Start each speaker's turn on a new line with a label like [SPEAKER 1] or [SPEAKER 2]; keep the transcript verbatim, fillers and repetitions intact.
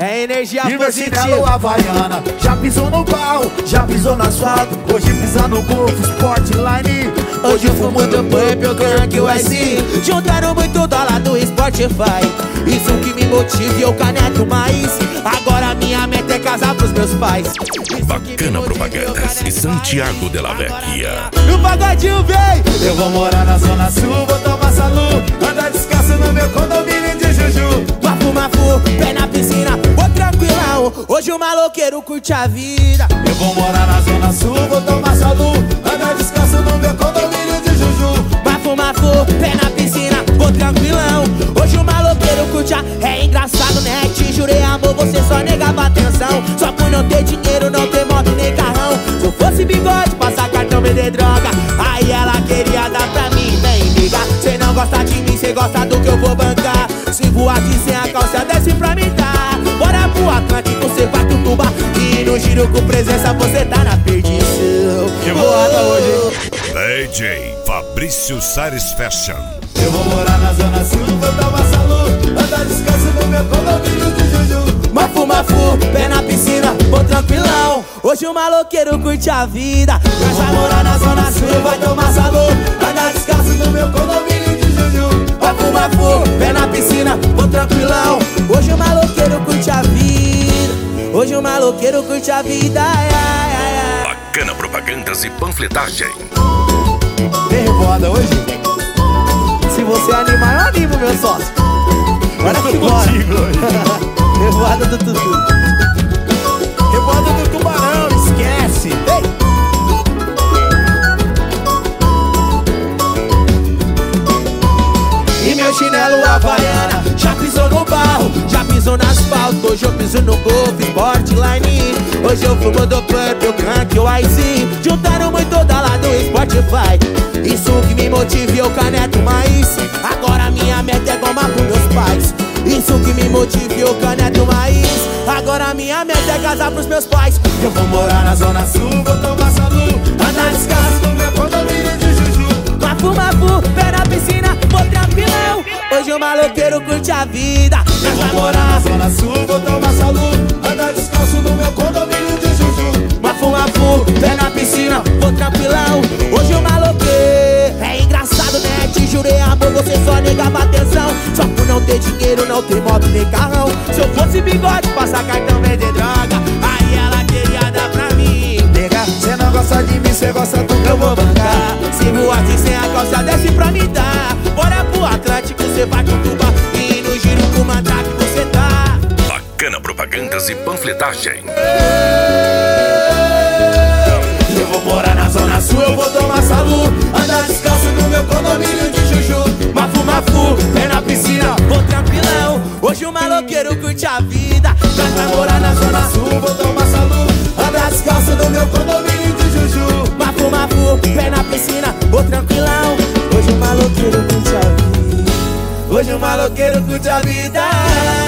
[SPEAKER 1] É energia
[SPEAKER 2] e
[SPEAKER 1] positiva.
[SPEAKER 2] E meu Havaiana já pisou no barro, já pisou no asfalto. Hoje pisa no Golf, Sportline.
[SPEAKER 1] Hoje fumo do Pump, o Gangue, o S. Juntaram muito dólar do Spotify. Isso que me motiva e eu caneto mais. Agora minha meta é casar pros meus pais.
[SPEAKER 3] Bacana Propagandas e Santiago de la Vecchia.
[SPEAKER 2] No pagodinho vem. Eu vou morar na Zona Sul, vou tomar salu, andar descalço no meu condomínio de Juju.
[SPEAKER 1] Mafu, mafu, pé na piscina, vou tranquilão. Hoje o maloqueiro curte a vida.
[SPEAKER 2] Eu vou morar na Zona Sul, vou tomar salu, andar descalço no meu condomínio de Juju.
[SPEAKER 1] Mafu, mafu, pé na piscina, vou tranquilão. Hoje o maloqueiro curte a... É engraçado, né? Te jurei amor, você só negava atenção. Só por não ter dinheiro, não ter moto nem carrão. Se eu fosse bigode, passar cartão, vender droga, aí ela queria dar pra mim. Vem, liga, cê não gosta de mim, cê gosta do que eu vou bancar. Se voar aqui sem a calça, desce pra me dar. Bora pro Atlântico, cê vai tutuba. E no giro com presença, você tá na perdição.
[SPEAKER 2] Que boada hoje,
[SPEAKER 3] D J Fabrício Sares Fashion.
[SPEAKER 2] Eu vou morar na Zona Sul, vou tomar salu, andar descalço no meu condomínio de Juju.
[SPEAKER 1] Mafu, mafu, pé na piscina, vou tranquilão. Hoje o maloqueiro curte a vida.
[SPEAKER 2] Nós vai morar na Zona Sul, vai tomar salu, andar descalço no meu condomínio de Juju.
[SPEAKER 1] Mafu, mafu, pé na piscina, vou tranquilão. Hoje o maloqueiro curte a vida. Hoje o maloqueiro curte a vida. Ai, ai, ai, ai.
[SPEAKER 3] Bacana Propagandas e Panfletagem.
[SPEAKER 2] Tem revoada hoje?
[SPEAKER 1] Se você animar, eu animo, meu sócio. Bora que bora. Revoada do Tutu.
[SPEAKER 2] Revoada do Tubarão, esquece. Ei.
[SPEAKER 1] E meu chinelo Havaiana já pisou no barro, já pisou no asfalto. Hoje eu piso no Golf, Sportline. Hoje eu fumo do Pump, o Gangue, o Ice. Juntaram muito dólar do Spotify. Isso que me motiva e eu caneto mais. Agora minha meta é goma pros meus pais. Isso que me motiva e eu caneto mais. Agora minha meta é casar pros meus pais.
[SPEAKER 2] Eu vou morar na Zona Sul, vou tomar salu, andar descalço no meu condomínio de Juju.
[SPEAKER 1] Mafu, mafu, pé na piscina, vou tranquilão. Hoje o maloqueiro curte a vida.
[SPEAKER 2] Eu vou morar na Zona Sul, vou tomar salu, andar descalço no meu condomínio de Juju.
[SPEAKER 1] Mafu, mafu, pé na piscina, vou tranquilão. Hoje o maloqueiro... É engraçado, né? Te jurei amor, você só negava atenção. Só por não ter dinheiro, não ter moto nem carrão. Se eu fosse bigode, passar cartão, vender droga, aí ela queria dar pra mim.
[SPEAKER 2] Nega, cê não gosta de mim, cê gosta do que eu vou bancar.
[SPEAKER 1] Se voar assim sem a calça, desce pra me dar. Bora pro Atlântico, cê vai tutuba. E no giro com o mandato você tá.
[SPEAKER 3] Bacana Propagandas e Panfletagem.
[SPEAKER 2] Eu vou morar na Zona Sul, eu vou tomar salu, andar descalço no meu condomínio de Juju.
[SPEAKER 1] Mafu, mafu, pé na piscina, vou tranquilão. Hoje o maloqueiro curte a vida.
[SPEAKER 2] Nós vai morar na Zona Sul, vou tomar salu, andar descalço no meu condomínio de Juju.
[SPEAKER 1] Mafu, mafu, pé na piscina, vou tranquilão. Hoje o maloqueiro curte a vida.
[SPEAKER 2] Hoje o maloqueiro curte a vida.